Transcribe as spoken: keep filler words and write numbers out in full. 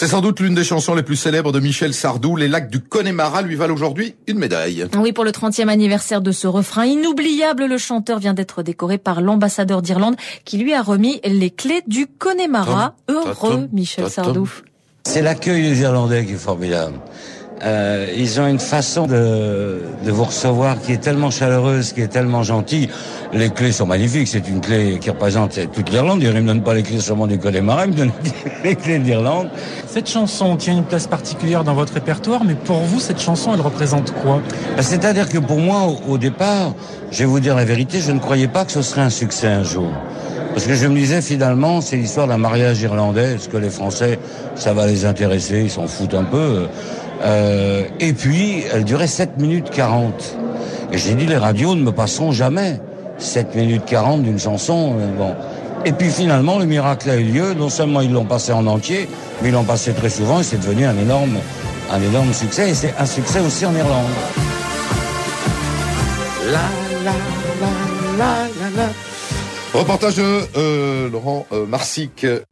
C'est sans doute l'une des chansons les plus célèbres de Michel Sardou. Les lacs du Connemara lui valent aujourd'hui une médaille. Oui, pour le trentième anniversaire de ce refrain inoubliable, le chanteur vient d'être décoré par l'ambassadeur d'Irlande qui lui a remis les clés du Connemara. Heureux Michel Sardou. C'est l'accueil des Irlandais qui est formidable. Euh, ils ont une façon de, de vous recevoir qui est tellement chaleureuse, qui est tellement gentille. Les clés sont magnifiques. C'est une clé qui représente toute l'Irlande. Ils ne me donnent pas les clés seulement du Connemara, ils me donnent les clés de l'Irlande. Cette chanson tient une place particulière dans votre répertoire, mais pour vous, cette chanson, elle représente quoi? C'est-à-dire que pour moi, au, au départ, je vais vous dire la vérité, je ne croyais pas que ce serait un succès un jour. Parce que je me disais, finalement, c'est l'histoire d'un mariage irlandais. Est-ce que les Français, ça va les intéresser? Ils s'en foutent un peu. Euh, et puis, elle durait sept minutes quarante. Et j'ai dit, les radios ne me passeront jamais sept minutes quarante d'une chanson. Euh, bon. Et puis finalement, le miracle a eu lieu. Non seulement ils l'ont passé en entier, mais ils l'ont passé très souvent et c'est devenu un énorme, un énorme succès. Et c'est un succès aussi en Irlande. La, la, la, la, la, la. Reportage de euh, Laurent euh, Marsic.